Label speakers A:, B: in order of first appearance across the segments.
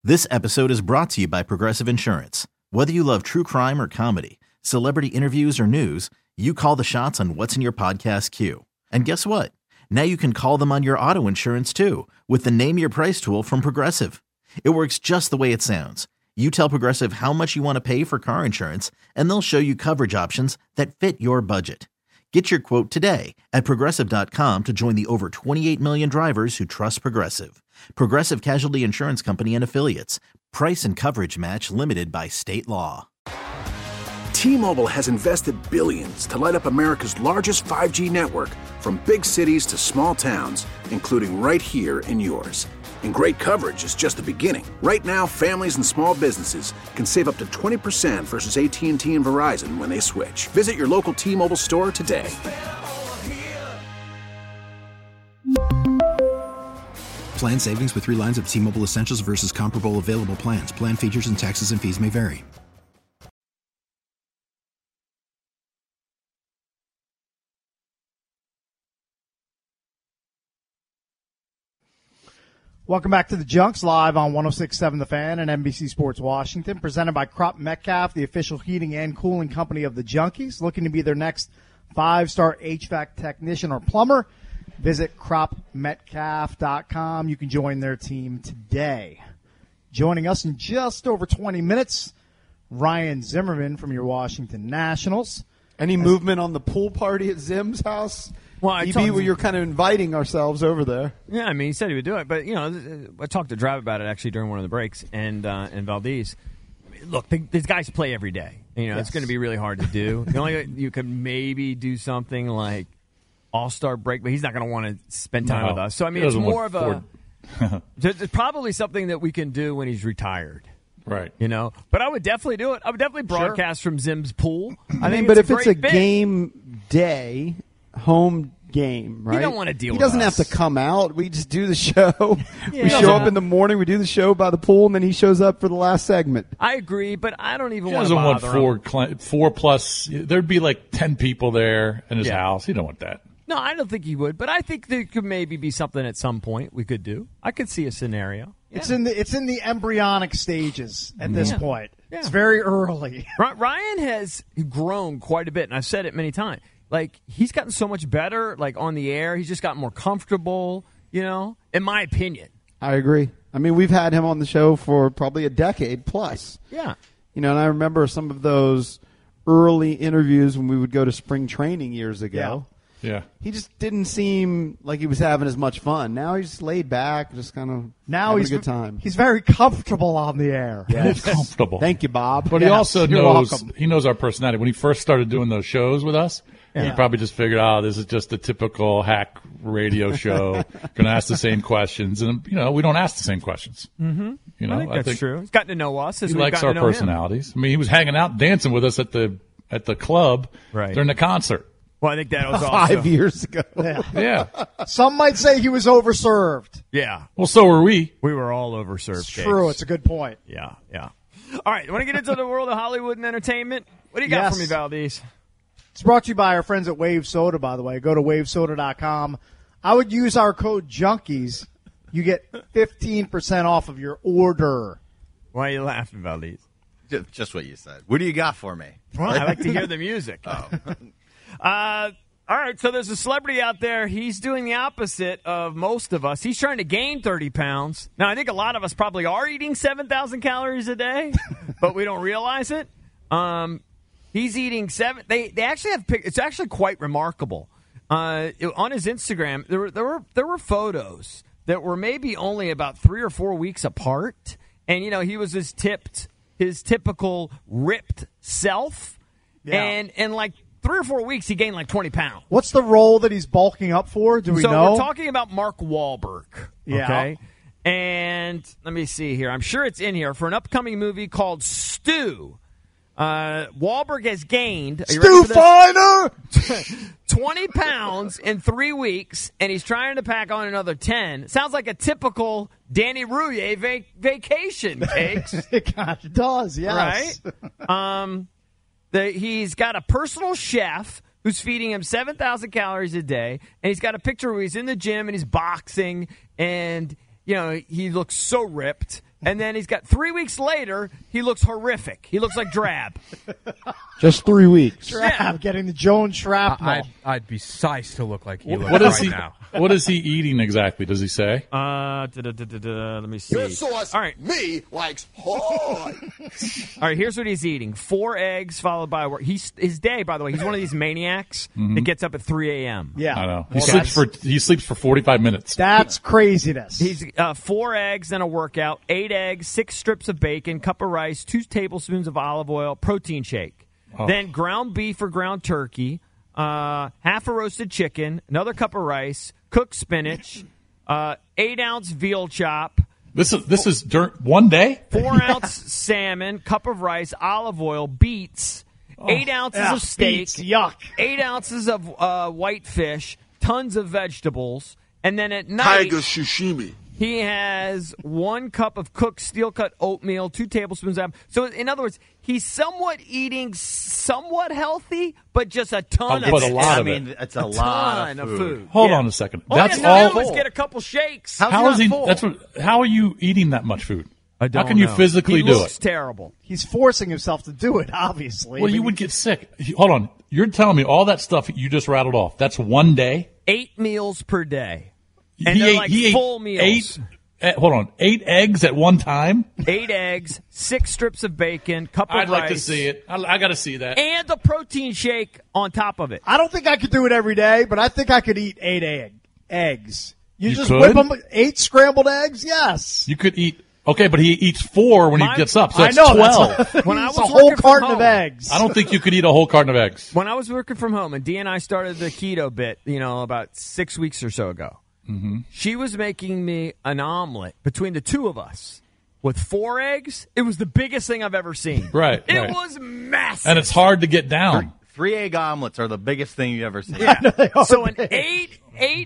A: This episode is brought to you by Progressive Insurance. Whether you love true crime or comedy, celebrity interviews or news, you call the shots on what's in your podcast queue. And guess what? Now you can call them on your auto insurance too with the Name Your Price tool from Progressive. It works just the way it sounds. You tell Progressive how much you want to pay for car insurance, and they'll show you coverage options that fit your budget. Get your quote today at Progressive.com to join the over 28 million drivers who trust Progressive. Progressive Casualty Insurance Company and Affiliates. Price and coverage match limited by state law.
B: T-Mobile has invested billions to light up America's largest 5G network, from big cities to small towns, including right here in yours. And great coverage is just the beginning. Right now, families and small businesses can save up to 20% versus AT&T and Verizon when they switch. Visit your local T-Mobile store today.
C: Plan savings with 3 lines of T-Mobile Essentials versus comparable available plans. Plan features and taxes and fees may vary.
D: Welcome back to the Junks, live on 106.7 The Fan and NBC Sports Washington, presented by Crop Metcalf, the official heating and cooling company of the Junkies. Looking to be their next 5-star HVAC technician or plumber? Visit cropmetcalf.com. You can join their team today. Joining us in just over 20 minutes, Ryan Zimmerman from your Washington Nationals.
E: Any movement on the pool party at Zim's house?
F: Well,
E: you're kind of inviting ourselves over there.
F: Yeah, I mean, he said he would do it, but I talked to Drive about it actually during one of the breaks, and Valdez. Look, these guys play every day. It's going to be really hard to do. The only you could maybe do something like All-Star break, but he's not going to want to spend time with us. So I mean, it's more of a. It's probably something that we can do when he's retired.
G: Right.
F: But I would definitely do it. I would definitely broadcast from Zim's pool.
E: I think, but if it's a game day, home game, right?
F: You don't want to deal with
E: He doesn't
F: us.
E: have to come out. We just do the show.
F: Yeah.
E: We show up in the morning. We do the show by the pool, and then he shows up for the last segment.
F: I agree, but I don't even
G: He
F: want to
G: doesn't want
F: bother him.
G: four plus. There'd be like 10 people there in his house. You don't want that.
F: No, I don't think he would, but I think there could maybe be something at some point we could do. I could see a scenario. Yeah.
D: It's in the embryonic stages at this point.
F: Yeah.
D: It's very early.
F: Ryan has grown quite a bit, and I've said it many times. Like, he's gotten so much better, like, on the air. He's just gotten more comfortable, in my opinion.
E: I agree. I mean, we've had him on the show for probably a decade plus.
F: Yeah.
E: And I remember some of those early interviews when we would go to spring training years ago.
G: Yeah.
E: He just didn't seem like he was having as much fun. Now he's laid back, just kind of having a good time.
D: He's very comfortable on the air.
G: He's comfortable.
E: Thank you, Bob.
G: But he also
D: you're
G: knows
D: welcome.
G: he knows our personality. When he first started doing those shows with us, he probably just figured, this is just a typical hack radio show. Going to ask the same questions, and we don't ask the same questions.
F: Mm-hmm. I think that's true. He's gotten to know us.
G: He likes our personalities. I mean, he was hanging out, dancing with us at the club during the concert.
F: Well, I think that was
E: 5 years ago.
G: Yeah.
D: Some might say he was overserved.
F: Yeah.
G: Well, so were we.
F: We were all overserved.
D: It's true. It's a good point.
F: Yeah. All right. You want to get into the world of Hollywood and entertainment? What do you got for me, Valdez?
D: It's brought to you by our friends at Wave Soda, by the way. Go to wavesoda.com. I would use our code JUNKIES. You get 15% off of your order.
F: Why are you laughing, Valdez?
H: Just what you said. What do you got for me?
F: Well, I like to hear the music. All right, so there's a celebrity out there. He's doing the opposite of most of us. He's trying to gain 30 pounds. Now, I think a lot of us probably are eating 7,000 calories a day, but we don't realize it. He's eating 7. They actually have it's actually quite remarkable. On his Instagram, there were photos that were maybe only about 3 or 4 weeks apart, and he was his typical ripped self, and like 3 or 4 weeks, he gained like 20 pounds.
D: What's the role that he's bulking up for? Do we know?
F: So we're talking about Mark Wahlberg.
D: Yeah.
F: Okay. And let me see here. I'm sure it's in here for an upcoming movie called Stu. Wahlberg has gained
D: Stu Finer
F: 20 pounds in 3 weeks, and he's trying to pack on another 10. Sounds like a typical Danny Rouillet vacation, Cakes.
D: It kind of does, yes.
F: Right? He's got a personal chef who's feeding him 7,000 calories a day, and he's got a picture where he's in the gym and he's boxing, and he looks so ripped. And then he's got 3 weeks later, he looks horrific. He looks like Drab.
E: Just 3 weeks.
D: Drab, getting the Jones shrapnel.
I: I'd be sized to look like he looks
G: What is
I: right
G: he?
I: now.
G: What is he eating exactly? Does he say?
F: Let me see.
J: Your sauce,
F: All right.
J: me, likes hard.
F: All right, here's what he's eating. 4 eggs followed by his day, by the way, he's one of these maniacs that gets up at 3 a.m.
D: Yeah.
G: I know.
D: Well,
G: He sleeps for 45 minutes.
D: That's craziness.
F: He's 4 eggs, then a workout, 8 eggs, 6 strips of bacon, cup of rice, 2 tablespoons of olive oil, protein shake.
G: Oh.
F: Then ground beef or ground turkey, half a roasted chicken, another cup of rice, cooked spinach, 8-ounce veal chop.
G: This is during one day?
F: 4-ounce salmon, cup of rice, olive oil, beets, 8 ounces of steak,
D: beets, yuck.
F: 8 ounces of white fish, tons of vegetables, and then at night
J: Tiger sashimi.
F: he has 1 cup of cooked steel-cut oatmeal, 2 tablespoons of. So in other words, he's somewhat eating somewhat healthy, but just a ton of
G: But a lot
H: I
G: of
H: mean,
G: it.
H: it's a lot
F: ton
H: of
F: of
H: food.
F: food.
G: Hold
F: Yeah.
G: on a second.
F: All
G: That's
F: you have to
G: all.
F: do is get a couple shakes.
G: How is he? How are you eating that much food?
F: I don't
G: How can you
F: know.
G: physically
F: he
G: do
F: looks
G: it?
F: terrible.
D: He's forcing himself to do it, obviously.
G: Well, you would get sick. Hold on. You're telling me all that stuff you just rattled off. That's one day?
F: 8 meals per day. And they're like full meals.
G: 8 eggs at one time?
F: 8 eggs, 6 strips of bacon, cup of
G: I'd
F: rice.
G: like to see it. I got to see that.
F: And a protein shake on top of it.
D: I don't think I could do it every day, but I think I could eat 8 eggs. You just
G: could?
D: whip them 8 scrambled eggs? Yes.
G: You could eat. Okay, but he eats 4 when he gets up, so
D: I
G: that's
D: know.
G: 12.
F: When I
D: It's
F: was
D: a whole
F: working from
D: carton of
F: home.
D: eggs.
G: I don't think you could eat a whole carton of eggs.
F: When I was working from home, and Dee and I started the keto bit, about 6 weeks or so ago, she was making me an omelet between the two of us with 4 eggs. It was the biggest thing I've ever seen.
G: Right,
F: It
G: right.
F: was massive.
G: And it's hard to get down.
H: 3 egg omelets are the biggest thing you've ever seen.
F: Yeah. So an 8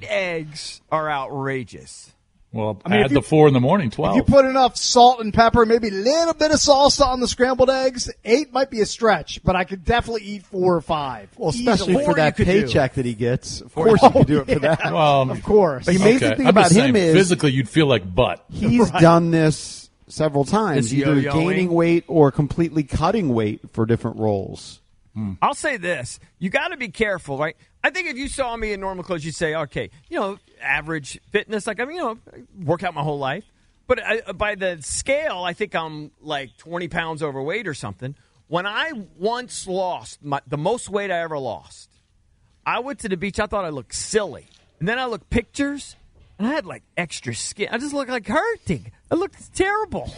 F: eggs are outrageous.
G: Well,
D: mean,
G: add
D: if you-
G: the 4 in the morning, 12.
D: If you put enough salt and pepper, maybe a little bit of salsa on the scrambled eggs, 8 might be a stretch, but I could definitely eat 4 or 5.
E: Well, especially
F: Easily.
E: for that
F: you could do.
E: paycheck that he gets. Of course, you could do it for that.
G: well,
D: Of course.
E: The amazing thing
G: I'm
E: about
G: just
E: him
G: saying,
E: is
G: physically you'd feel like butt.
E: he's done this several times,
F: This
E: either
F: yo-yoing.
E: gaining weight or completely cutting weight for different roles.
F: I'll say this. You got to be careful, right? I think if you saw me in normal clothes, you'd say, okay, average fitness. Work out my whole life. But by the scale, I think I'm like 20 pounds overweight or something. When I once lost the most weight I ever lost, I went to the beach. I thought I looked silly. And then I looked pictures, and I had like extra skin. I just looked like hurting. I looked terrible.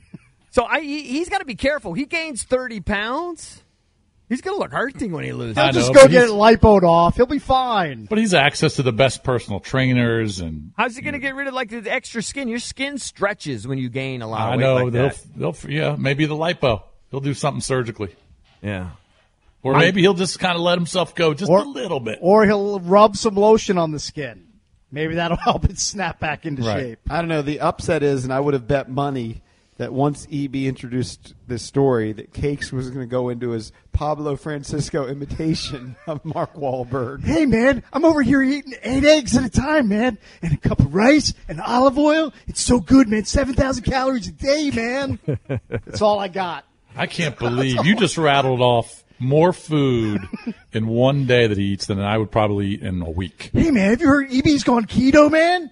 F: So he's got to be careful. He gains 30 pounds. He's going to look hurting when he loses.
G: I
D: He'll just
G: know,
D: go
G: but
D: get
G: he's-
D: it lipoed off. He'll be fine.
G: But he's access to the best personal trainers, and
F: How's he going to get rid of the extra skin? Your skin stretches when you gain a lot
G: I
F: of weight
G: know
F: like that.
G: they'll maybe the lipo. He'll do something surgically,
F: Yeah.
G: or maybe he'll just kind of let himself go just
D: Or-
G: a little bit.
D: Or he'll rub some lotion on the skin. Maybe that'll help it snap back into
G: Right.
D: shape.
E: I don't know. The upset is, and I would have bet money that once EB introduced this story, that Cakes was going to go into his Pablo Francisco imitation of Mark Wahlberg.
D: Hey, man, I'm over here eating 8 eggs at a time, man, and a cup of rice and olive oil. It's so good, man. 7,000 calories a day, man. That's all I got.
G: I can't believe you just rattled off more food in one day that he eats than I would probably eat in a week.
D: Hey, man, have you heard EB's gone keto, man?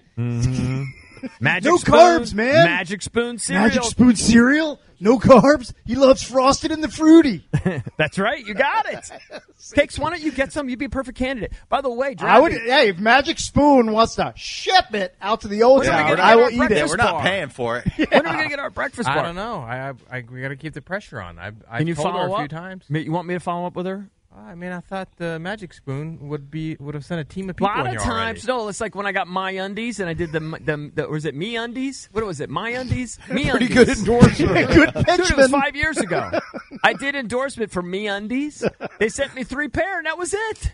F: Magic
D: No
F: spoon,
D: carbs, man.
F: Magic spoon cereal.
D: Magic spoon cereal, no carbs. He loves Frosted and the Fruity.
F: That's right. You got it. Cakes, why don't you get some? You'd be a perfect candidate. By the way,
D: I would.
F: Drappy,
D: Hey, if Magic Spoon wants to ship it out to the old
F: Yeah,
D: town,
F: we're
D: I
F: not
D: will
F: gonna
D: eat
F: get
D: it.
F: our
H: We're not
F: bar.
H: paying for it.
F: when are we going to get our breakfast bar?
I: I don't know. We got to keep the pressure on. I
F: Can you
I: told her
F: follow
I: a few
F: up?
I: times.
F: You want me to follow up with her?
I: I mean, I thought the Magic Spoon would have sent a team of
F: A
I: people
F: lot
I: in
F: of
I: here
F: times,
I: already.
F: no. It's like when I got My Undies and I did the was it Me Undies? What was it? My Undies? Me
E: Pretty
F: Undies.
E: good endorsement.
D: Good
F: Dude, it was
D: pitchman.
F: 5 years ago. I did endorsement for Me Undies. They sent me 3 pair, and that was it.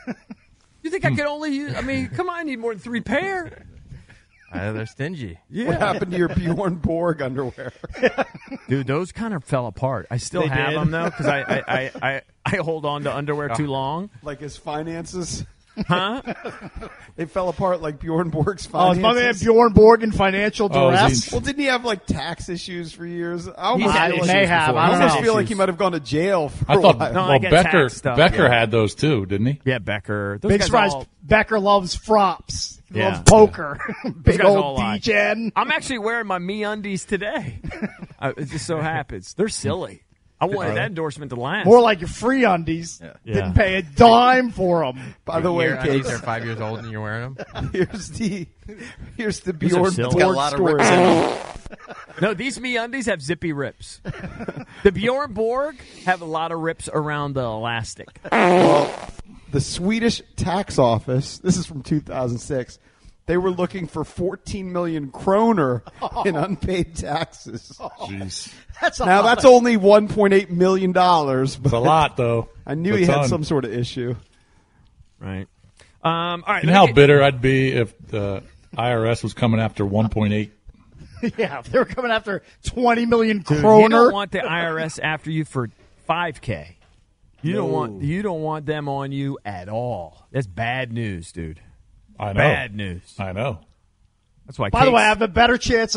F: You think I could only use? I mean, come on, I need more than 3 pair.
I: They're stingy.
E: What happened to your Bjorn Borg underwear?
F: Dude, those kind of fell apart. I still
D: They
F: have
D: did?
F: them though because I hold on to underwear too long.
E: Like his finances?
F: Huh?
E: They fell apart like Bjorn Borg's
D: Oh, is
E: finances.
D: my man Bjorn Borg in financial duress?
E: Well, didn't he have like tax issues for years? I
F: He's
E: almost
F: had
E: feel like,
F: issues before.
E: I almost
F: He's
E: feel
F: had
E: like he might have gone to jail for
G: I
E: a
G: thought
E: while.
F: No, I
G: well,
F: get
G: Becker
F: tax stuff,
G: Becker
F: yeah.
G: had those too, didn't he?
F: Yeah, Becker. Those
D: Big
F: guys
D: surprise.
F: all-
D: Becker loves frops. He
F: Yeah.
D: loves poker.
F: those
D: Big
F: guys all
D: old
F: lie.
D: D-Gen.
F: I'm actually wearing my MeUndies today. It just so happens. They're silly. I wanted that endorsement to last.
D: More like your free undies.
F: Yeah.
D: Didn't pay a dime for them.
E: By the way,
I: Undies
E: Case,
I: are 5 years old and you're wearing them.
E: here's the
F: These are
E: Bjorn
F: silly.
H: Got a
E: Borg
H: lot of
E: story.
H: rips in them.
F: No, these MeUndies have zippy rips. The Bjorn Borg have a lot of rips around the elastic.
E: Well, the Swedish tax office, this is from 2006, they were looking for 14 million kroner in unpaid taxes.
G: Jeez,
D: That's a
E: Now,
D: lot.
E: that's only $1.8 million,
G: it's a
E: but
G: lot though.
E: I knew
G: A
E: he had
G: ton.
E: some sort of issue.
F: Right. All right.
G: You know how bitter I'd be if the IRS was coming after 1.8.
D: Yeah, if they were coming after 20 million
F: Dude,
D: kroner.
F: you don't want the IRS after you for $5K. You don't want them on you at all. That's bad news, dude.
G: I know.
F: Bad news.
G: I know.
F: That's why.
D: By the
F: Kate's-
D: way, I have a better chance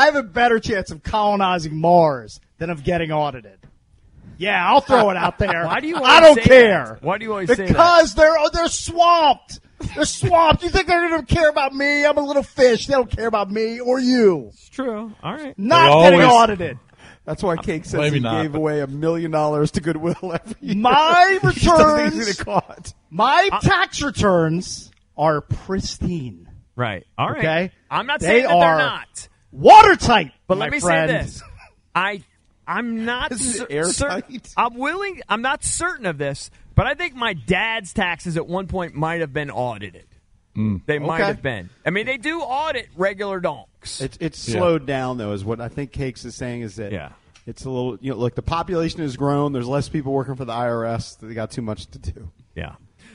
D: of colonizing Mars than of getting audited. Yeah, I'll throw it out there.
F: Why do you?
D: I
F: always
D: don't
F: say
D: care.
F: that? Why do you always say that?
D: Because they're swamped. They're swamped. You think they're going to care about me? I'm a little fish. They don't care about me or you.
F: It's true. All right.
D: Not getting audited.
E: That's why Cake says
G: Maybe
E: he
G: not,
E: gave
G: but-
E: away $1 million to Goodwill every year.
D: My
E: He doesn't think he's
D: returns,
E: gonna caught.
D: my tax returns are pristine.
F: Right. All right.
D: Okay?
F: I'm not
D: They
F: saying that they're
D: are
F: not.
D: Watertight.
F: But
D: my
F: let me
D: friend.
F: say this. I'm not
E: Is it
F: certain.
E: airtight?
F: I'm not certain of this, but I think my dad's taxes at one point might have been audited. They might have been. I mean, they do audit regular donks.
E: It's slowed down though, is what I think Cakes is saying. Is that it's a little look, the population has grown. There's less people working for the IRS. They got too much to do.
F: Yeah.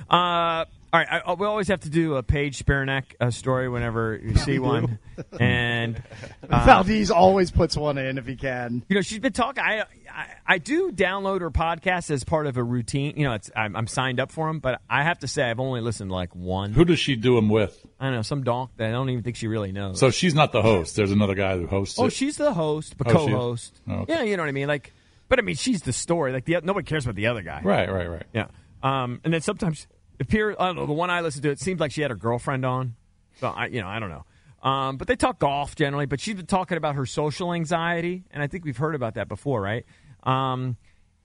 F: All right. We always have to do a Paige Spiranac story whenever you see one, and
D: Valdez always puts one in if he can.
F: you know, she's been talking. I do download her podcast as part of a routine. You know, I'm signed up for them, but I have to say I've only listened to like one.
G: Who does she do them with?
F: I don't know, some donk that I don't even think she really knows.
G: So she's not the host. There's another guy who hosts
F: Oh,
G: it.
F: she's the host, but
G: Oh, she is?
F: co-host.
G: Oh, okay.
F: Yeah, you know what I mean. Like, but I mean, she's the story. Like, nobody cares about the other guy.
G: Right.
F: Yeah. And then sometimes I don't know. The one I listened to, it seemed like she had her girlfriend on. So I don't know. But they talk golf generally. But she's been talking about her social anxiety, and I think we've heard about that before, right? And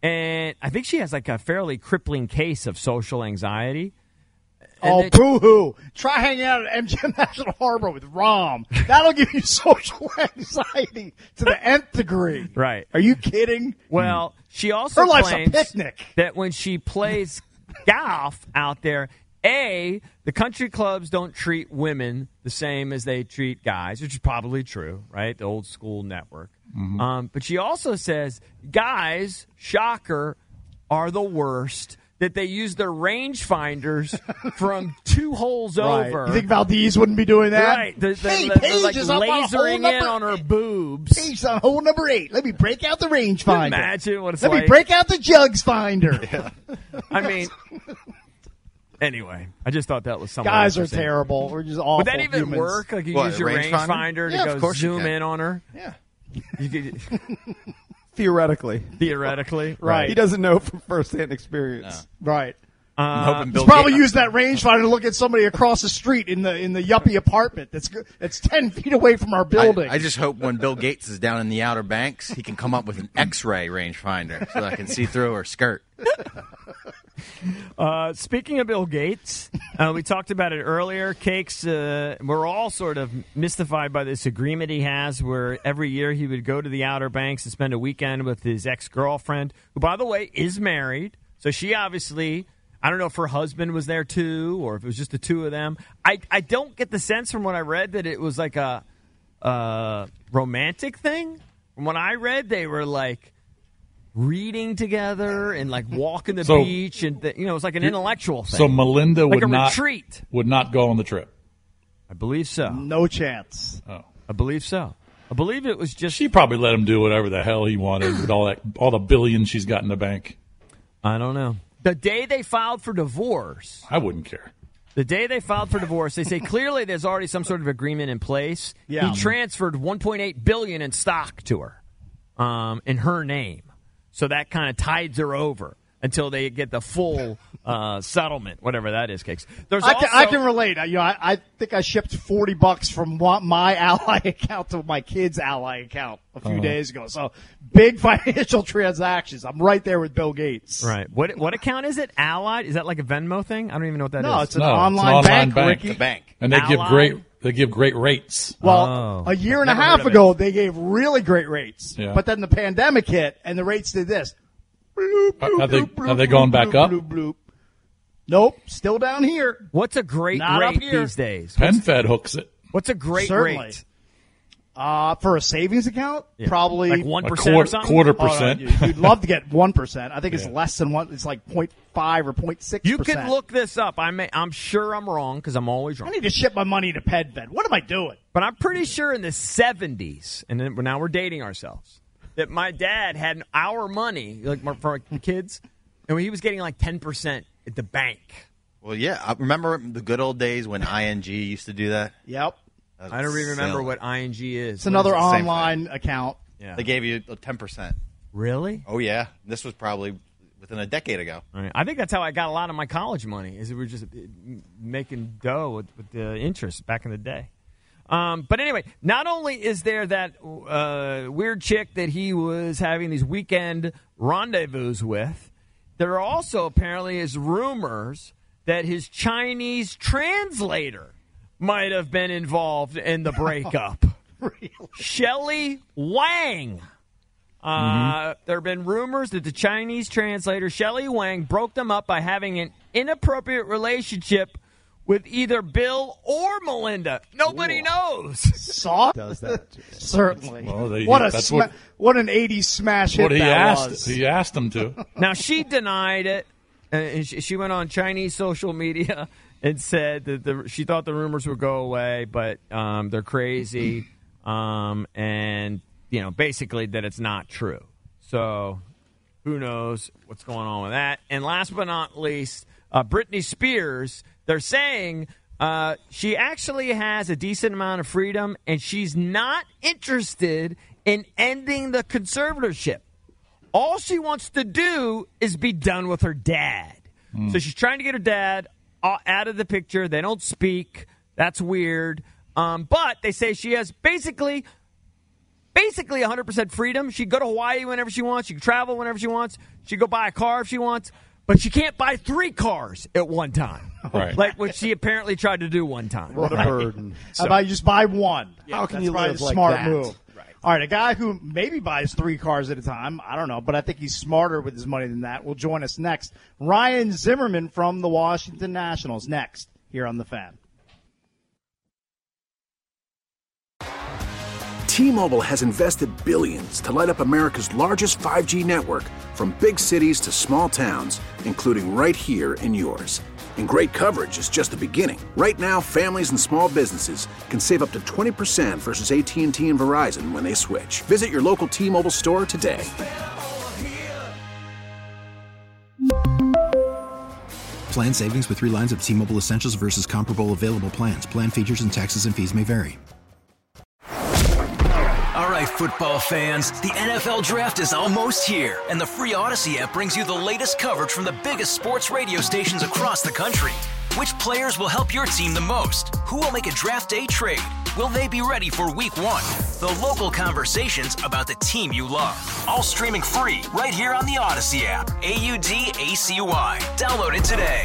F: I think she has like a fairly crippling case of social anxiety. And
D: Boo-hoo. Try hanging out at MGM National Harbor with Rom. That'll give you social anxiety to the nth degree.
F: Right.
D: Are you kidding?
F: Well, she also
D: Her life's a
F: claims
D: picnic.
F: that when she plays golf out there, the country clubs don't treat women the same as they treat guys, which is probably true, right? The old school network. But she also says guys, shocker, are the worst. That they use their rangefinders from 2 holes over.
D: You think Valdez wouldn't be doing that?
F: Right.
D: Hey,
F: They're
D: Paige
F: like
D: is up on hole
F: lasering in
D: number
F: on her boobs.
D: Paige on hole number 8. Let me break out the rangefinder.
F: Imagine what it's
D: Let
F: like.
D: me break out the jugs finder.
F: I mean, anyway, I just thought that was something.
D: Guys are
F: interesting.
D: terrible. We're just awful
F: Would that even
D: humans.
F: work? Like you
H: What,
F: use your
H: rangefinder?
F: rangefinder
H: Yeah,
F: to
H: of
F: go
H: course you
F: zoom
H: can.
F: in on her?
H: Yeah.
F: You could,
E: Theoretically,
F: right?
E: He doesn't know from firsthand experience.
D: Right.
H: I'm hoping Bill
D: He's probably
H: Gates-
D: used that rangefinder to look at somebody across the street in the yuppie apartment that's 10 feet away from our building.
H: I just hope when Bill Gates is down in the Outer Banks, he can come up with an X-ray rangefinder so that I can see through her skirt.
F: Speaking of Bill Gates, we talked about it earlier. Cakes, we're all sort of mystified by this agreement he has where every year he would go to the Outer Banks and spend a weekend with his ex-girlfriend, who, by the way, is married. So she obviously, I don't know if her husband was there too or if it was just the two of them. I don't get the sense from what I read that it was like a romantic thing. From what I read, they were like reading together and like walking the beach, and it was like an intellectual thing.
G: So Melinda
F: like
G: would
F: a
G: not
F: retreat.
G: Would not go on the trip.
F: I believe so.
D: No chance.
G: Oh,
F: I believe so. I believe it was just.
G: she probably let him do whatever the hell he wanted with all the billions she's got in the bank.
F: I don't know. The day they filed for divorce,
G: I wouldn't care.
F: The day they filed for divorce, they say clearly there's already some sort of agreement in place.
D: Yeah.
F: He transferred $1.8 billion in stock to her, in her name. So that kind of tides her over until they get the full settlement, whatever that is, Cakes.
D: I can relate. I think I shipped $40 from my Ally account to my kid's Ally account a few days ago. So big financial transactions. I'm right there with Bill Gates.
F: Right. What account is it? Allied? Is that like a Venmo thing? I don't even know what that is.
D: No, it's an online bank, Ricky.
H: The bank.
G: And they give great rates.
D: Well, a year and a half ago, they gave really great rates. Yeah. But then the pandemic hit, and the rates did this.
G: Are they going back up?
D: Nope, still down here.
F: What's a great rate these days?
G: PenFed hooks it.
F: What's a great rate?
D: For a savings account, probably
F: like 1% or something.
G: Quarter percent.
D: You'd love to get 1%. I think it's less than 1. It's like 0.5 or 0.6%.
F: You can look this up. I'm sure I'm wrong because I'm always wrong.
D: I need to ship my money to PenFed. What am I doing?
F: But I'm pretty sure in the 70s, and then now we're dating ourselves, that my dad had our money, like for the kids, and he was getting like 10% at the bank.
H: Well, yeah. I remember the good old days when ING used to do that?
D: Yep.
F: I don't even remember what ING is.
D: It's another online account.
H: Yeah. They gave you 10%.
F: Really?
H: Oh, yeah. This was probably within a decade ago.
F: Right. I think that's how I got a lot of my college money, is we were just making dough with the interest back in the day. But anyway, not only is there that weird chick that he was having these weekend rendezvous with, there also apparently is rumors that his Chinese translator might have been involved in the breakup.
D: Really?
F: Shelley Wang. There have been rumors that the Chinese translator, Shelley Wang, broke them up by having an inappropriate relationship with either Bill or Melinda. Nobody knows.
D: Saw
E: does that.
D: Certainly.
G: Well,
D: what an 80s smash hit that was.
G: He asked him to.
F: Now, she denied it. She went on Chinese social media and said that she thought the rumors would go away, but they're crazy, and basically that it's not true. So who knows what's going on with that? And last but not least, Britney Spears. They're saying she actually has a decent amount of freedom, and she's not interested in ending the conservatorship. All she wants to do is be done with her dad. So she's trying to get her dad out of the picture. They don't speak. That's weird. But they say she has basically 100% freedom. She can go to Hawaii whenever she wants. She can travel whenever she wants. She can go buy a car if she wants. But she can't buy 3 cars at one time.
G: Right.
F: Like what she apparently tried to do one time.
E: What a burden.
D: How about you just buy one?
E: How can
D: That's
E: you
D: probably
E: live
D: a
E: like
D: smart
E: that?
D: move.
F: Right.
D: All right, a guy who maybe buys 3 cars at a time, I don't know, but I think he's smarter with his money than that, will join us next. Ryan Zimmerman from the Washington Nationals next here on The Fan.
B: T-Mobile has invested billions to light up America's largest 5G network, from big cities to small towns, including right here in yours. And great coverage is just the beginning. Right now, families and small businesses can save up to 20% versus AT&T and Verizon when they switch. Visit your local T-Mobile store today.
C: Plan savings with 3 lines of T-Mobile Essentials versus comparable available plans. Plan features and taxes and fees may vary.
K: All right, football fans, the NFL Draft is almost here, and the free Odyssey app brings you the latest coverage from the biggest sports radio stations across the country. Which players will help your team the most? Who will make a draft day trade? Will they be ready for Week 1? The local conversations about the team you love. All streaming free right here on the Odyssey app. AUDACY. Download it today.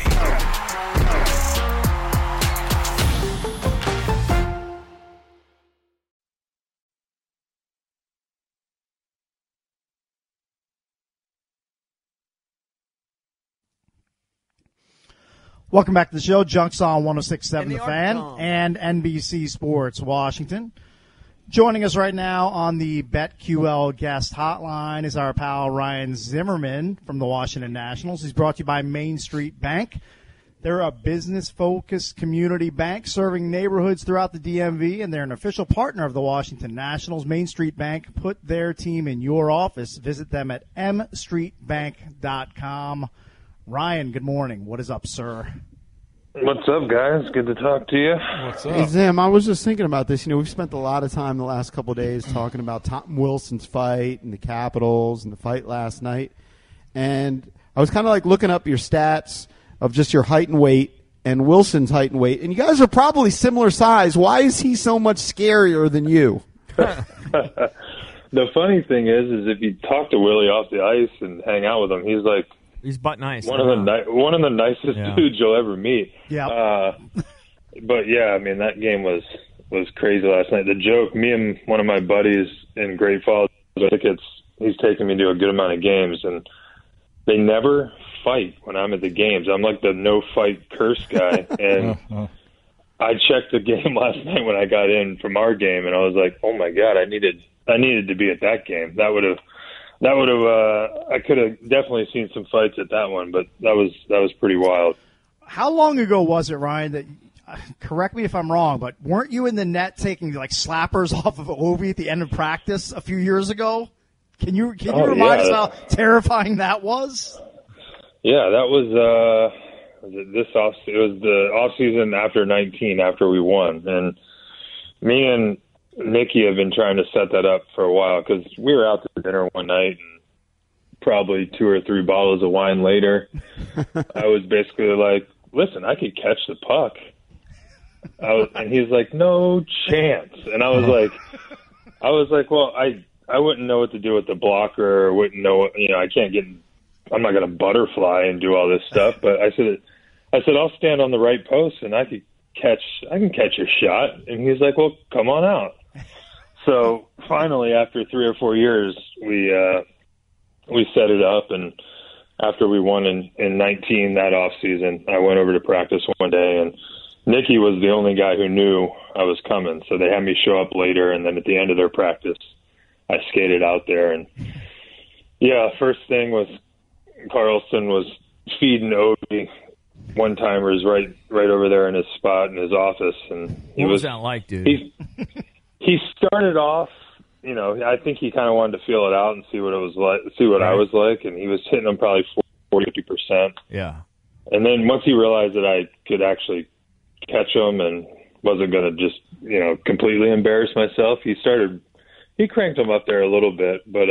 D: Welcome back to the show. Junks on 106.7 The Fan and NBC Sports Washington. Joining us right now on the BetQL guest hotline is our pal Ryan Zimmerman from the Washington Nationals. He's brought to you by Main Street Bank. They're a business-focused community bank serving neighborhoods throughout the DMV, and they're an official partner of the Washington Nationals. Main Street Bank put their team in your office. Visit them at mstreetbank.com. Ryan, good morning. What is up, sir?
L: What's up, guys? Good to talk to you.
G: What's
E: Hey, Zim, I was just thinking about this. We've spent a lot of time the last couple of days talking about Tom Wilson's fight and the Capitals and the fight last night. And I was kind of like looking up your stats of just your height and weight and Wilson's height and weight. And you guys are probably similar size. Why is he so much scarier than you?
L: The funny thing is if you talk to Willie off the ice and hang out with him,
F: he's butt nice.
L: One of the nicest dudes you'll ever meet.
D: Yeah.
L: But yeah, I mean that game was crazy last night. The joke, me and one of my buddies in Great Falls, he's taken me to a good amount of games, and they never fight when I'm at the games. I'm like the no fight curse guy, and I checked the game last night when I got in from our game, and I was like, oh my god, I needed to be at that game. That would have. I could have definitely seen some fights at that one, but that was pretty wild.
D: How long ago was it, Ryan, that, correct me if I'm wrong, but weren't you in the net taking like slappers off of Ovi at the end of practice a few years ago? Can you remind us how terrifying that was?
L: Yeah, that was it was the off season after 19, after we won, and me and Nikki have been trying to set that up for a while because we were out to dinner one night and probably 2 or 3 bottles of wine later, I was basically like, listen, I could catch the puck. And he's like, no chance. And I was like, well, I wouldn't know what to do with the blocker, or wouldn't know, I'm not going to butterfly and do all this stuff. But I said, I'll stand on the right post and I can catch your shot. And he's like, well, come on out. So finally, after 3 or 4 years, we set it up, and after we won in 19 that off season, I went over to practice one day, and Nikki was the only guy who knew I was coming. So they had me show up later, and then at the end of their practice, I skated out there, and yeah, first thing was Carlson was feeding Ovi one-timers right over there in his spot in his office, and
F: what was that like, dude?
L: He started off, I think he kind of wanted to feel it out and see what it was like, see what I was like, and he was hitting them probably 40-50%.
F: Yeah.
L: And then once he realized that I could actually catch him and wasn't going to just, completely embarrass myself, he cranked him up there a little bit, but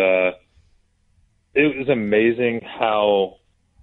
L: it was amazing how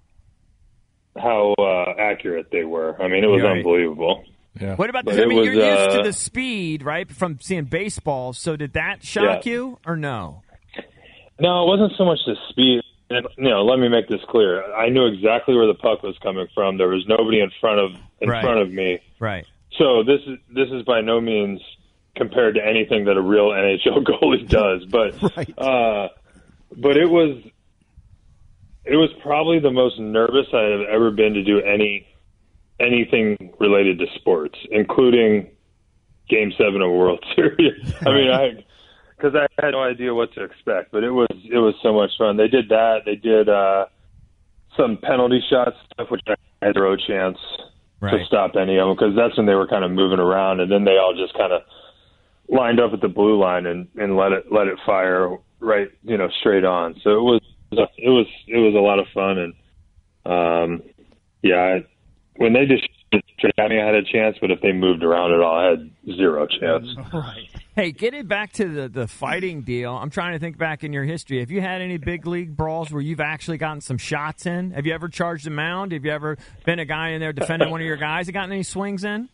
L: accurate they were. I mean, it was unbelievable.
G: Yeah.
F: What about this? I mean, you're used to the speed, right, from seeing baseball. So did that shock you or no?
L: No, it wasn't so much the speed. And, let me make this clear. I knew exactly where the puck was coming from. There was nobody in front of me.
F: Right.
L: So this is by no means compared to anything that a real NHL goalie does. But but it was probably the most nervous I have ever been to do anything related to sports, including Game 7 of a World Series. I mean, because I had no idea what to expect, but it was so much fun. They did that. They did some penalty shot stuff, which I had zero chance to stop any of them, because that's when they were kind of moving around, and then they all just kind of lined up at the blue line and let it fire right, straight on. So it was a lot of fun, and when they just had me, I had a chance, but if they moved around at all, I had zero chance.
F: Right. Hey, getting back to the fighting deal, I'm trying to think back in your history. Have you had any big league brawls where you've actually gotten some shots in? Have you ever charged a mound? Have you ever been a guy in there defending one of your guys? Have you gotten any swings in?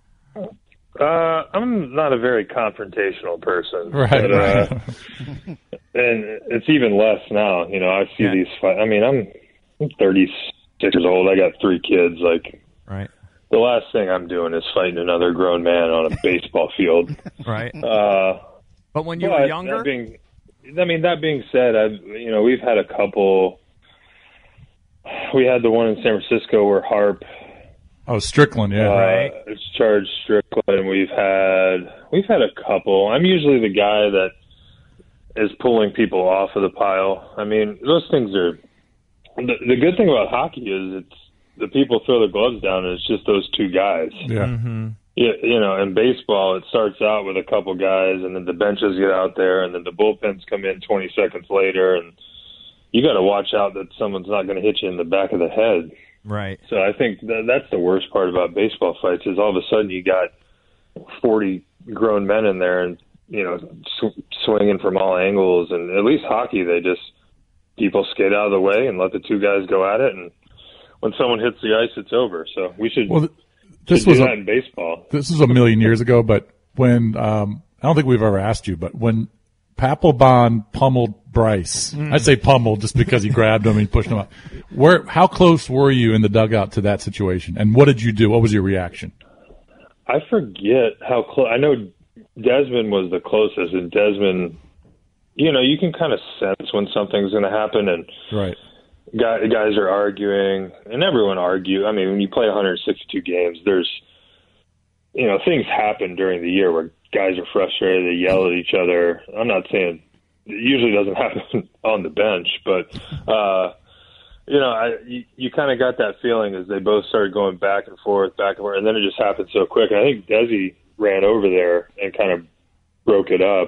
L: I'm not a very confrontational person.
G: Right.
L: But, and it's even less now. I see these fights. I mean, I'm 36 years old. I got 3 kids.
F: Right.
L: The last thing I'm doing is fighting another grown man on a baseball field.
F: Right. But when you were younger?
L: That being said, we've had a couple. We had the one in San Francisco where Harp.
G: Oh, Strickland, yeah.
F: Right.
L: It's charged Strickland. We've had a couple. I'm usually the guy that is pulling people off of the pile. I mean, those things are. The good thing about hockey is the people throw their gloves down, and it's just those 2 guys.
G: Yeah.
F: Mm-hmm.
L: Yeah, in baseball, it starts out with a couple guys, and then the benches get out there, and then the bullpens come in 20 seconds later, and you got to watch out that someone's not going to hit you in the back of the head.
F: Right.
L: So I think that's the worst part about baseball fights is all of a sudden you got 40 grown men in there and, swinging from all angles. And at least hockey, people skate out of the way and let the two guys go at it. And when someone hits the ice, it's over. So we should,
G: this
L: do
G: was
L: that in baseball.
G: This is a million years ago, but when, I don't think we've ever asked you, but when Papelbon pummeled Bryce, I'd say pummeled just because he grabbed him and pushed him up. How close were you in the dugout to that situation? And what did you do? What was your reaction?
L: I forget how close. I know Desmond was the closest, and Desmond, you can kind of sense when something's going to happen, and
G: right.
L: Guys are arguing, and everyone argue. I mean, when you play 162 games, there's, things happen during the year where guys are frustrated, they yell at each other. I'm not saying it usually doesn't happen on the bench, but you kind of got that feeling as they both started going back and forth, and then it just happened so quick. And I think Desi ran over there and kind of broke it up.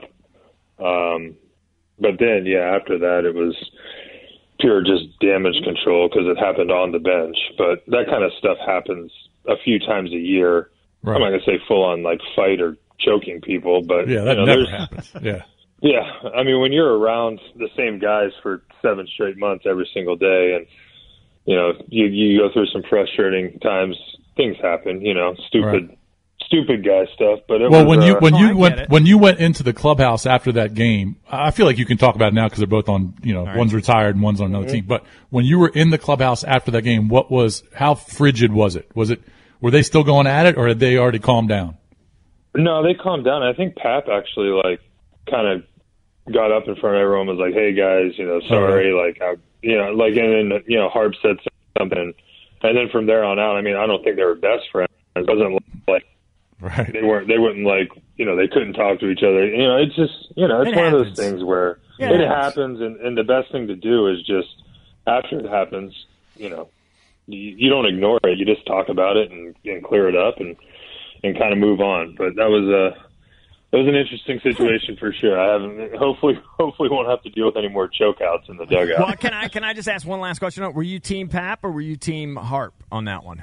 L: But then, after that, it was pure just damage control because it happened on the bench. But that kind of stuff happens a few times a year. Right. I'm not going to say full on like fight or choking people, but
G: that never happens. Yeah.
L: Yeah. I mean, when you're around the same guys for 7 straight months every single day and, you go through some frustrating times, things happen, stupid guy stuff. But when you went into the clubhouse after that game, I feel like you can talk about it now because they're both on, one's retired and one's on another team. But when you were in the clubhouse after that game, how frigid was it? Were they still going at it, or had they already calmed down? No, they calmed down. I think Pap actually kind of got up in front of everyone, was like, "Hey guys, sorry," and then Harp said something, and then from there on out, I mean, I don't think they were best friends. It wasn't like.
G: Right.
L: They wouldn't they couldn't talk to each other. It's just, it's one of those things where it happens. And the best thing to do is just after it happens, you don't ignore it. You just talk about it and clear it up and kind of move on. But that was an interesting situation for sure. I haven't, hopefully won't have to deal with any more chokeouts in the dugout.
F: Well, can I just ask one last question? Were you team Pap or were you team Harp on that one?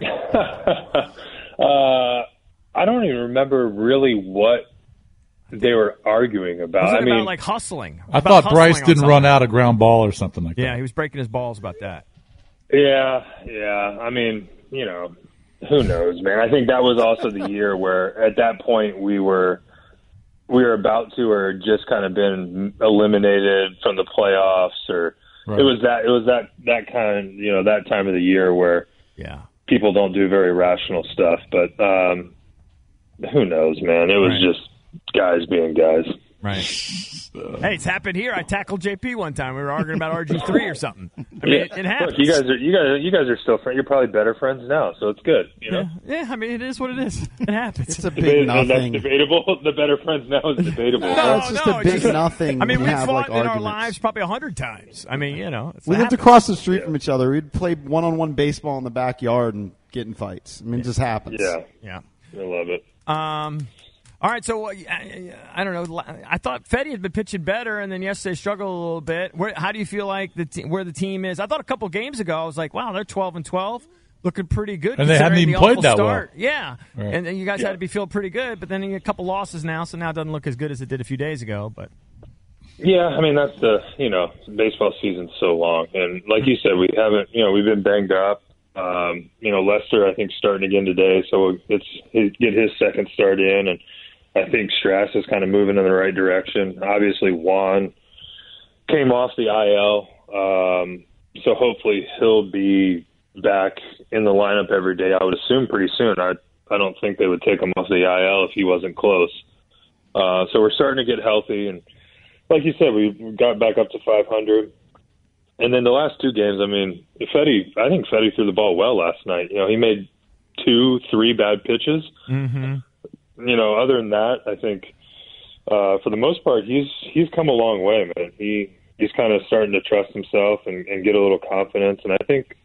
L: I don't even remember really what they were arguing about.
F: Was it about like hustling?
G: I thought Bryce didn't run out a ground ball or something like that.
F: Yeah, he was breaking his balls about that.
L: Yeah. I mean, who knows, man? I think that was also the year where at that point we were about to or just kind of been eliminated from the playoffs, or right. It was that kind of, that time of the year where people don't do very rational stuff, but who knows, man? It was just guys being guys.
F: Right. Hey, it's happened here. I tackled JP one time. We were arguing about RG3 or something. I mean, it happens.
L: Look, you guys are still friends. You're probably better friends now, so it's good.
F: Yeah. I mean, it is what it is. It happens.
E: It's a big nothing.
L: That's debatable. The better friends now is debatable.
E: No, it's just a big nothing.
F: I mean, we've fought in
E: arguments.
F: our lives probably 100 times. I mean,
E: we lived across the street from each other. We'd play one-on-one baseball in the backyard and get in fights. I mean, it just happens.
F: Yeah.
L: I love it.
F: All right, so I don't know. I thought Fetty had been pitching better, and then yesterday struggled a little bit. How do you feel like where the team is? I thought a couple games ago, I was like, wow, they're 12-12, looking pretty good.
G: And they hadn't even played that well.
F: Yeah, right. And you guys had to be feeling pretty good, but then you get a couple losses now, so now it doesn't look as good as it did a few days ago. But
L: yeah, I mean that's baseball season's so long, and like you said, we've been banged up. Lester, I think, starting again today, so get his second start in, and I think Strass is kind of moving in the right direction. Obviously, Juan came off the IL, so hopefully he'll be back in the lineup every day. I would assume pretty soon. I don't think they would take him off the IL if he wasn't close. So we're starting to get healthy, and like you said, we got back up to 500. And then the last 2 games, I mean, I think Fetty threw the ball well last night. He made 2-3 bad pitches.
F: Mm-hmm.
L: Other than that, I think for the most part, he's come a long way, man. He's kind of starting to trust himself and get a little confidence. And I think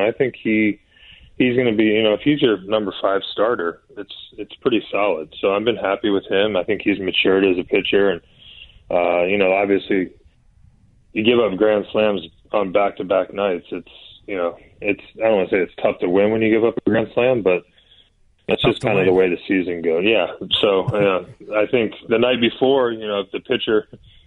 L: he's going to be, if he's your number 5 starter, it's pretty solid. So I've been happy with him. I think he's matured as a pitcher, and obviously you give up grand slams on back-to-back nights. It's it's, I don't want to say it's tough to win when you give up a grand slam, but that's just kind of the way the season goes. Yeah. So I think the night before, if the pitcher,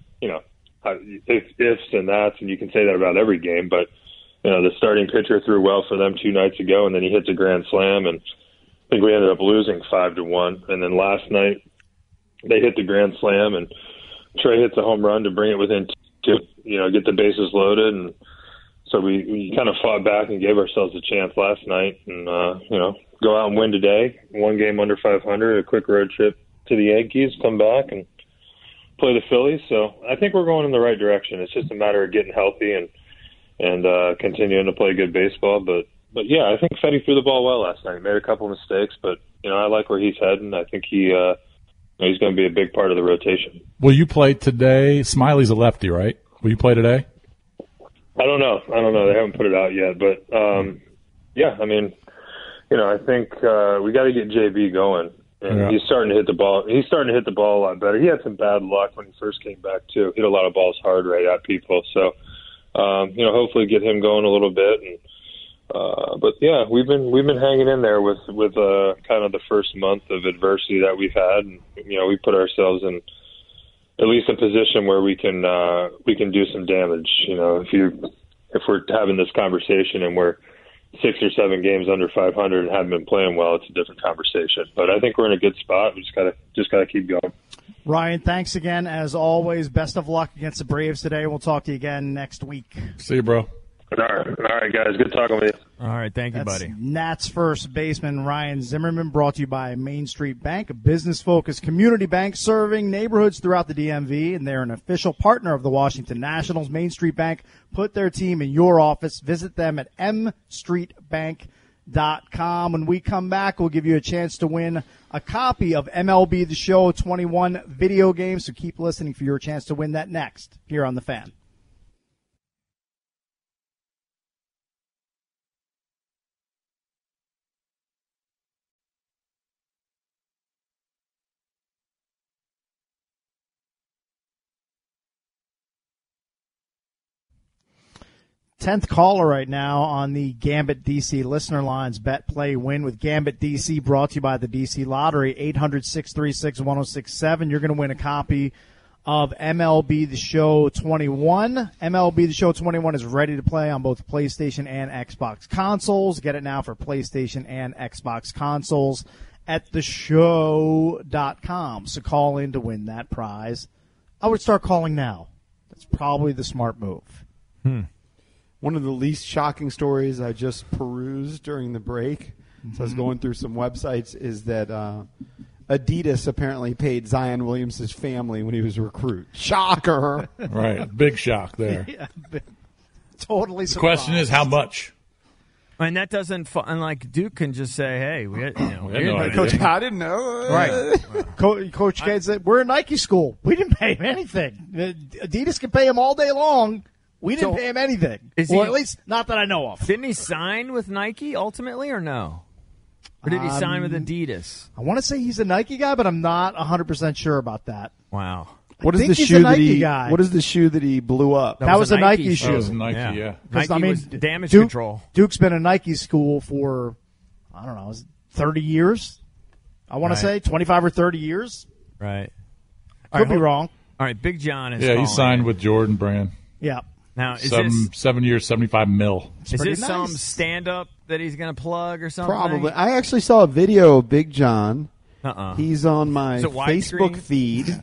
L: ifs and that's, and you can say that about every game, but the starting pitcher threw well for them 2 nights ago, and then he hits a grand slam, and I think we ended up losing 5-1. And then last night they hit the grand slam, and Trey hits a home run to bring it within 2, get the bases loaded, and so we kind of fought back and gave ourselves a chance last night, and go out and win today. 1 game under 500, a quick road trip to the Yankees, come back and play the Phillies. So I think we're going in the right direction. It's just a matter of getting healthy and continuing to play good baseball. But yeah, I think Fetty threw the ball well last night. He made a couple of mistakes, but I like where he's heading. I think he's going to be a big part of the rotation.
G: Will you play today? Smiley's a lefty, right? Will you play today?
L: I don't know. They haven't put it out yet, but yeah. I mean, I think we got to get JB going, and he's starting to hit the ball. He's starting to hit the ball a lot better. He had some bad luck when he first came back too. Hit a lot of balls hard right at people. So, hopefully get him going a little bit. And but yeah, we've been hanging in there with kind of the first month of adversity that we've had, and we put ourselves in at least a position where we can do some damage. If we're having this conversation and we're 6 or 7 games under 500 and haven't been playing well, it's a different conversation. But I think we're in a good spot. We just gotta keep going.
D: Ryan, thanks again as always. Best of luck against the Braves today. We'll talk to you again next week.
G: See you, bro.
L: All right, guys. Good talking with you.
F: All right, thank you,
D: That's
F: buddy.
D: Nats first baseman Ryan Zimmerman, brought to you by Main Street Bank, a business-focused community bank serving neighborhoods throughout the DMV, and they're an official partner of the Washington Nationals. Main Street Bank put their team in your office. Visit them at mstreetbank.com. When we come back, we'll give you a chance to win a copy of MLB The Show 21 video game, so keep listening for your chance to win that next here on The Fan. Tenth caller right now on the Gambit DC listener lines. Bet, play, win with Gambit DC, brought to you by the DC Lottery. 800-636-1067. You're going to win a copy of MLB The Show 21. MLB The Show 21 is ready to play on both PlayStation and Xbox consoles. Get it now for PlayStation and Xbox consoles at theshow.com. So call in to win that prize. I would start calling now. That's probably the smart move.
E: One of the least shocking stories I just perused during the break, so I was going through some websites, is that Adidas apparently paid Zion Williams' family when he was a recruit. Shocker!
G: Right, big shock there.
D: Yeah, totally surprised.
G: The question is, how much?
F: And that doesn't, unlike Duke can just say, hey, we had no
G: idea.
E: Coach, I didn't know.
D: Right. Coach K said, we're a Nike school. We didn't pay him anything. Adidas can pay him all day long. We didn't pay him anything. Or at least not that I know of.
F: Didn't he sign with Nike ultimately or no? Or did he sign with Adidas?
D: I want to say he's a Nike guy, but I'm not 100% sure about that.
F: Wow.
E: What is the shoe that he blew up?
D: That was a Nike shoe.
G: That was a Nike, yeah.
F: Nike was damage control.
D: Duke's been a Nike school for, I don't know, 30 years? I want to say 25 or 30 years.
F: Right.
D: Could be wrong.
F: All right, Big John is
G: he signed with Jordan Brand.
D: Yeah.
F: Now, is
G: 7 years, $75 million.
F: Is this some stand-up that he's going to plug or something?
E: Probably. I actually saw a video of Big John. He's on my Facebook feed.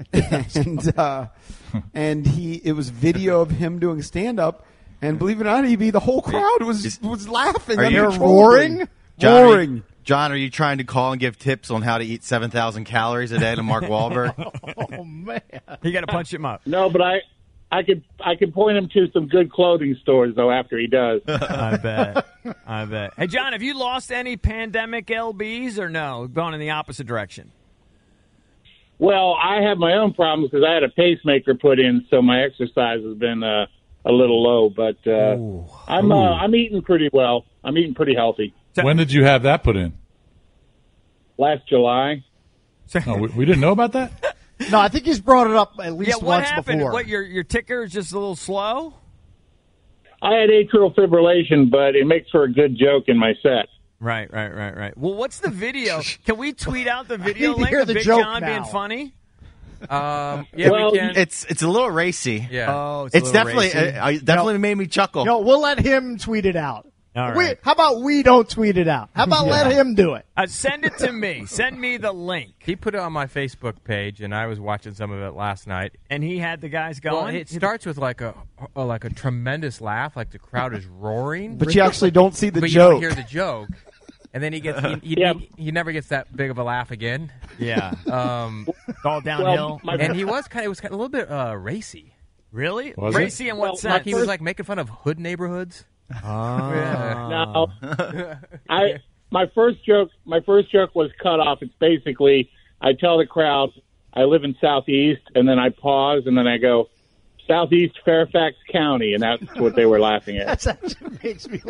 E: and it was video of him doing stand-up. And believe it or not, the whole crowd was laughing.
H: Are you
E: roaring?
H: John, are you trying to call and give tips on how to eat 7,000 calories a day to Mark Wahlberg?
D: Oh, man.
F: You got to punch him up.
M: No, but I could point him to some good clothing stores, though, after he does.
F: I bet. Hey, John, have you lost any pandemic LBs or no? Gone in the opposite direction?
M: Well, I have my own problems because I had a pacemaker put in, so my exercise has been a little low. But I'm eating pretty well. I'm eating pretty healthy.
G: When did you have that put in?
M: Last July.
G: Oh, we didn't know about that?
D: No, I think he's brought it up at least
F: what
D: once
F: happened?
D: before.
F: What, your ticker is just a little slow?
M: I had atrial fibrillation, but it makes for a good joke in my set.
F: Right. Well, what's the video? Can we tweet out the video link
D: hear
F: of
D: the
F: Big
D: joke
F: John
D: now.
F: being funny?
I: Yeah,
M: Well,
I: we can.
H: It's a little racy.
I: Yeah.
F: Oh,
H: It's
F: a little
H: definitely
F: racy.
H: definitely made me chuckle.
D: No, we'll let him tweet it out.
F: All right.
D: How about we don't tweet it out? How about let him do it?
F: Send it to me. Send me the link.
I: He put it on my Facebook page, and I was watching some of it last night.
F: And he had the guys
I: Well,
F: going.
I: it starts with like a tremendous laugh, like the crowd is roaring.
E: But you actually don't see the
I: but
E: joke.
I: you don't hear the joke. And then he gets he never gets that big of a laugh again.
F: Yeah. It's all downhill.
I: And it was kind of a little bit racy.
F: Really?
G: Was
F: Racy in what sense?
I: Like he was like making fun of hood neighborhoods.
M: No, my first joke was cut off. It's basically I tell the crowd I live in Southeast, and then I pause, and then I go Southeast Fairfax County, and that's what they were laughing at.
D: That actually makes me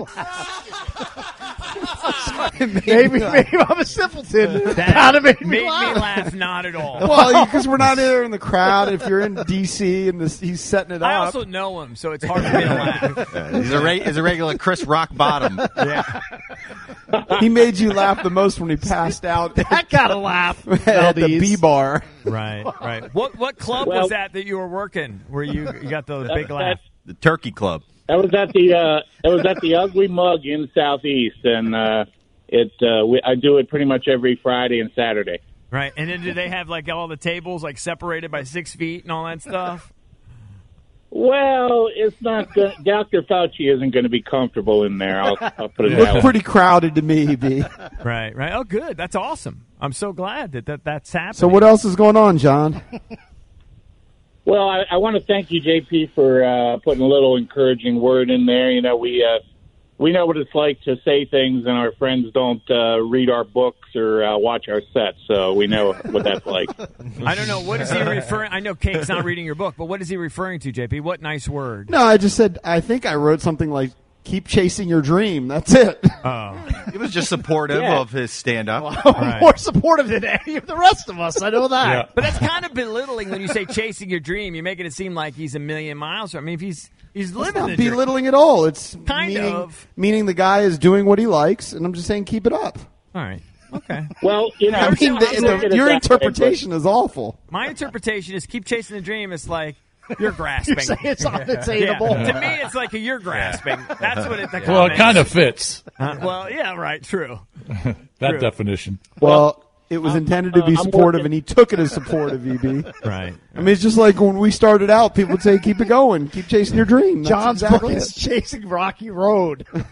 D: laugh. maybe I'm a simpleton. That
F: made me laugh. Not at all.
E: Well, because we're not there in the crowd. If you're in D.C. and he's setting it up.
F: I also know him, so it's hard for me to laugh.
H: He's a regular Chris Rock Bottom.
F: Yeah.
E: He made you laugh the most when he passed out.
D: That gotta laugh
E: at the B bar.
F: Right. What club was that you were working where you got the big laugh?
H: The Turkey Club.
M: That was at the Ugly Mug in Southeast, and I do it pretty much every Friday and Saturday.
F: Right, and then do they have like all the tables like separated by 6 feet and all that stuff?
M: Well, it's not good. Dr. Fauci isn't going to be comfortable in there. I'll put it
E: It
M: that way.
E: looked pretty crowded to me, B.
F: Right. Oh, good. That's awesome. I'm so glad that's happening.
E: So what else is going on, John?
M: Well, I want to thank you, JP, for putting a little encouraging word in there. You know, we know what it's like to say things, and our friends don't read our books or watch our sets, so we know what that's like.
F: I don't know. What is he referring? I know Cake's not reading your book, but what is he referring to, JP? What nice word?
E: No, I just said, I think I wrote something like, keep chasing your dream. That's it.
F: Oh.
H: He was just supportive of his stand-up.
F: Right.
D: More supportive than any of the rest of us. I know that.
G: Yeah.
F: But that's kind of belittling when you say chasing your dream. You're making it seem like he's a million miles. I mean, if he's
E: It's
F: living
E: not
F: the dream.
E: belittling at all. It's
F: Kind of.
E: meaning the guy is doing what he likes, and I'm just saying keep it up.
F: All right. Okay.
M: Well, you know,
E: I mean,
M: I'm looking at
E: your
M: that
E: interpretation is awful.
F: My interpretation is keep chasing the dream. It's like you're grasping.
D: You're saying it's unattainable.
F: Yeah. To me, it's like you're grasping. That's what it.
G: Well, it kind of fits
F: Well, yeah, right. True.
G: that
F: True.
G: definition.
E: Well, it was intended to be supportive, and he took it as supportive, EB.
F: Right.
E: I mean, it's just like when we started out, people would say, keep it going, keep chasing your dream. That's
D: John's
E: exactly
D: book is
E: it.
D: Chasing Rocky Road. Come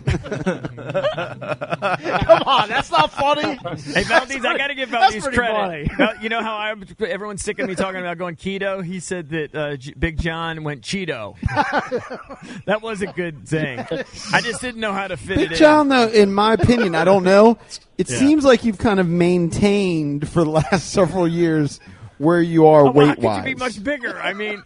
D: on, that's not funny.
F: Hey, Valdez, I got to give
D: That's
F: Valdez
D: pretty
F: credit.
D: funny.
F: Now, you know how everyone's sick of me talking about going keto? He said that Big John went Cheeto. That was a good thing. I just didn't know how to fit
E: Big
F: it
E: John, though, in my opinion, I don't know. It
F: Yeah.
E: seems like you've kind of maintained for the last several years where you are
F: in. Well, how
E: weight-wise.
F: could you be much bigger? I mean,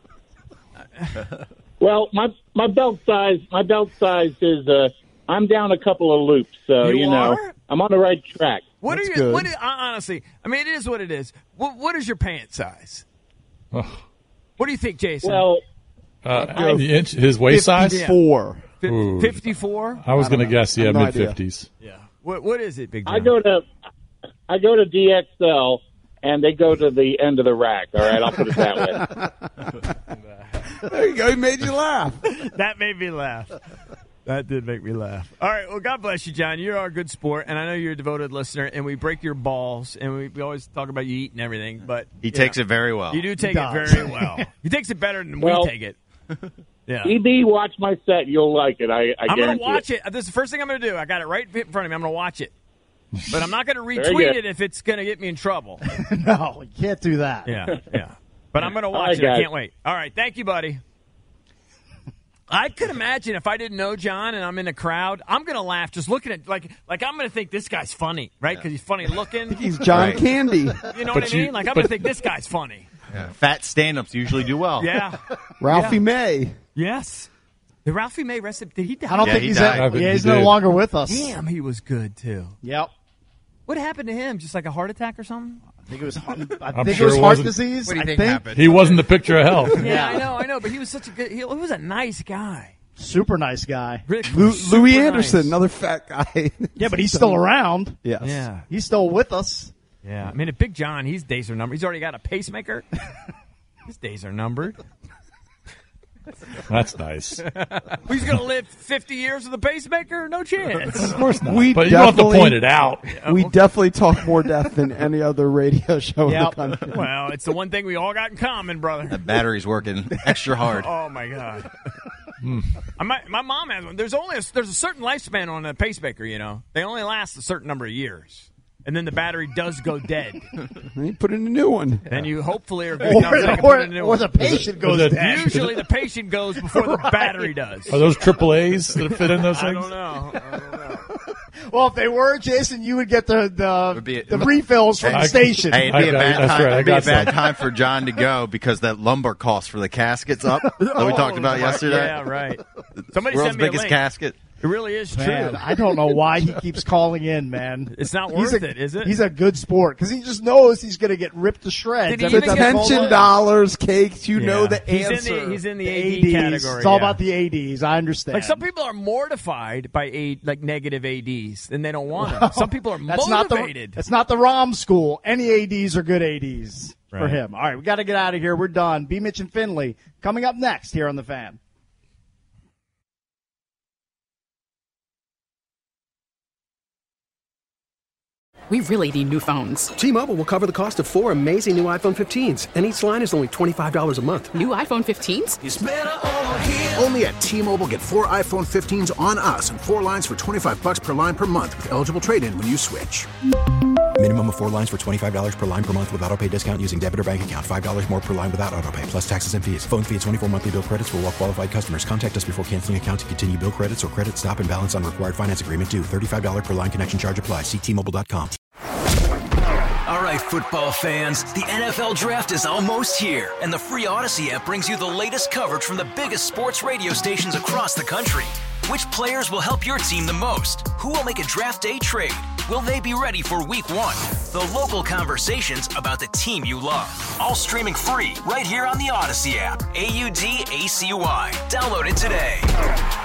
M: Well, my belt size is I'm down a couple of loops, so
F: You
M: you know
F: are?
M: I'm on the right track.
F: what
E: That's
F: are you?
E: good.
F: What is, honestly, I mean, it is what it is. What is your pant size?
G: Ugh.
F: What do you think, Jason?
M: Well,
G: His waist size?
E: 54.
G: Ooh.
F: 54?
G: I was going to guess,
E: I have no idea.
G: mid-50s.
F: Yeah. What is it, Big John?
M: I go to DXL, and they go to the end of the rack. All right, I'll put it that way.
E: There you go. He made you laugh.
F: That made me laugh. That did make me laugh. All right. Well, God bless you, John. You're our good sport, and I know you're a devoted listener, and we break your balls, and we always talk about you eating everything, but
H: He takes it very well.
F: You do take it
D: does.
F: very well. He takes it better than
M: Well,
F: we take it. Yeah.
M: EB, watch my set. You'll like it. I
F: I'm going
M: guarantee
F: to watch it. This is the first thing I'm going to do. I got it right in front of me. I'm going to watch it. But I'm not going to
M: Very
F: retweet
M: good.
F: it if it's going to get me in trouble.
D: No, you can't do that.
F: Yeah. But I'm going to
M: All
F: watch
M: right,
F: it. I
M: guys.
F: can't wait. All right. Thank you, buddy. I could imagine if I didn't know John and I'm in a crowd, I'm going to laugh just looking at like I'm going to think this guy's funny, right? Because he's funny looking.
E: He's John
H: Right.
E: Candy.
F: You know what I mean? Like I'm going to think this guy's funny.
H: Fat stand-ups usually do well.
F: Yeah.
E: Ralphie May.
F: Yes. Did Ralphie May rest? Did he die?
D: I don't
H: Yeah,
D: think
H: he
D: he's
H: died.
D: he's
G: He
D: no
G: did.
D: longer with us.
F: Damn, he was good too.
D: Yep.
F: What happened to him? Just like a heart attack or something?
D: I think it was
G: I'm
D: it
G: sure
D: was
G: it
D: heart
G: wasn't.
D: disease.
I: What do you
D: I
I: think happened?
G: He wasn't the picture of health.
F: Yeah, I know. But he was such a good. He was a nice guy.
D: Super nice guy.
E: Louis Anderson, another fat guy.
D: Yeah, but he's still around.
E: Yes.
F: Yeah.
D: He's still with us.
F: Yeah. I mean, if Big John, his days are numbered. He's already got a pacemaker. His days are numbered.
G: That's nice.
F: He's going to live 50 years with a pacemaker? No chance.
G: Of course not. But you don't have to point it out.
E: We definitely talk more death than any other radio show in the country.
F: Well, it's the one thing we all got in common, brother.
H: That battery's working extra hard.
F: Oh, my God. My mom has one. There's a certain lifespan on a pacemaker, you know. They only last a certain number of years. And then the battery does go dead.
E: You put in a new one.
F: Then you hopefully are good enough to put in a new one.
D: Or the patient goes dead.
F: Usually the patient goes before the battery does.
G: Are those AAAs that fit in those things?
F: I don't know.
D: Well, if they were, Jason, you would get the refills from the station.
H: Hey, it'd be a bad time.
G: Right,
H: it'd be a bad time for John to go because that lumber cost for the casket's up that we talked about yesterday.
F: Yeah, right. Somebody
H: World's
F: sent me
H: biggest
F: a link.
H: casket.
F: It really is true.
D: Man, I don't know why he keeps calling in, man.
F: It's not worth it, is it?
D: He's a good sport because he just knows he's going to get ripped to shreds.
F: Did he even get
E: Attention dollars, cakes, you know the answer.
F: He's in the
D: ADs.
F: AD category.
D: It's all about the ADs. I understand.
F: Like some people are mortified by negative ADs and they don't want them. Some people are motivated.
D: That's not the ROM school. Any ADs are good ADs for
F: Right.
D: him. All right, we got to get out of here. We're done. B. Mitch and Finley coming up next here on The Fan.
N: We really need new phones.
O: T-Mobile will cover the cost of 4 amazing new iPhone 15s, and each line is only $25 a month.
N: New iPhone 15s?
O: It's better over here. Only at T-Mobile, get 4 iPhone 15s on us and 4 lines for $25 per line per month with eligible trade-in when you switch.
C: Minimum of 4 lines for $25 per line per month with autopay discount using debit or bank account. $5 more per line without autopay, plus taxes and fees. Phone fee at 24 monthly bill credits for well-qualified customers. Contact us before canceling account to continue bill credits or credit stop and balance on required finance agreement due. $35 per line connection charge applies. See T-Mobile.com.
K: All right, football fans, the NFL Draft is almost here, and the free Odyssey app brings you the latest coverage from the biggest sports radio stations across the country. Which players will help your team the most? Who will make a draft day trade? Will they be ready for week 1? The local conversations about the team you love. All streaming free right here on the Odyssey app. AUDACY. Download it today.